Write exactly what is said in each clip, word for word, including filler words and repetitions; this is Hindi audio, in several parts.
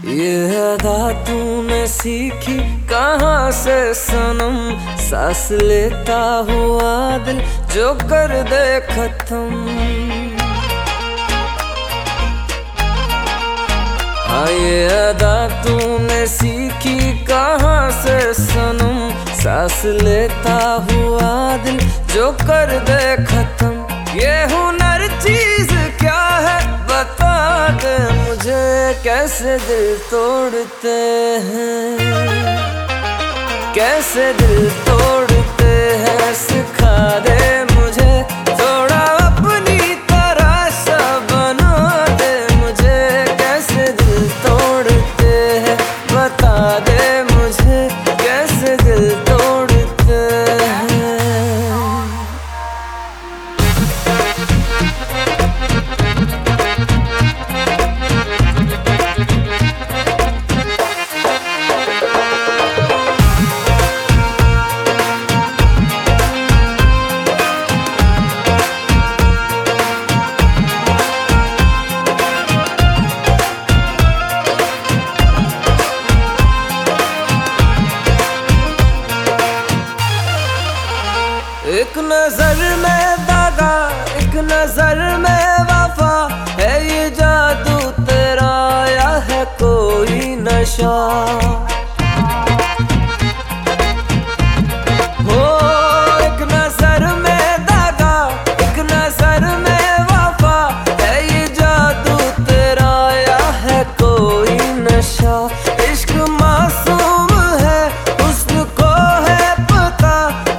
ये अदा तूने सीखी कहाँ से सनम, सांस लेता हुआ दिल जो कर दे खत्म। हाँ ये अदा तूने सीखी कहाँ से सनम, सांस लेता हुआ दिल जो कर दे खत्म। ये हुनर चीज क्या है बता दे मुझे, कैसे दिल तोड़ते हैं, कैसे दिल तोड़ते हैं, सिखा दे मुझे थोड़ा अपनी तरह सा बना दे मुझे। कैसे दिल तोड़ते हैं बता दे मुझे, कैसे दिल तोड़ते हैं। एक नजर में दागा, एक नजर में वफा, है ये जादू तेरा या है कोई नशा। हो एक नजर में दागा, एक नजर में वफा, है ये जादू तेरा या है कोई नशा। इश्क मासूम है हुस्न को है पता,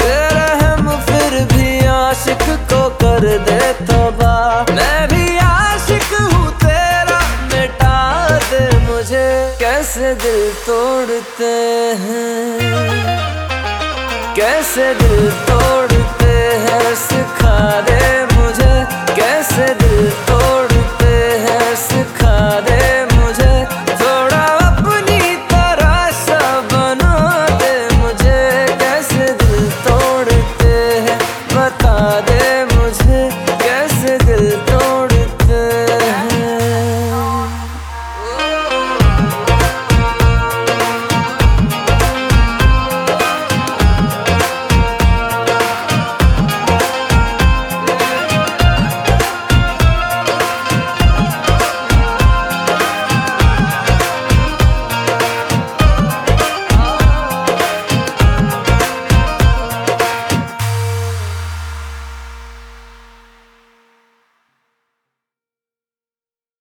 आशिक को कर दे तबाह। मैं भी आशिक हूँ तेरा, मिटा दे मुझे। कैसे दिल तोड़ते हैं, कैसे दिल तोड़ते हैं, सिखा दे मुझे कैसे दिल तोड़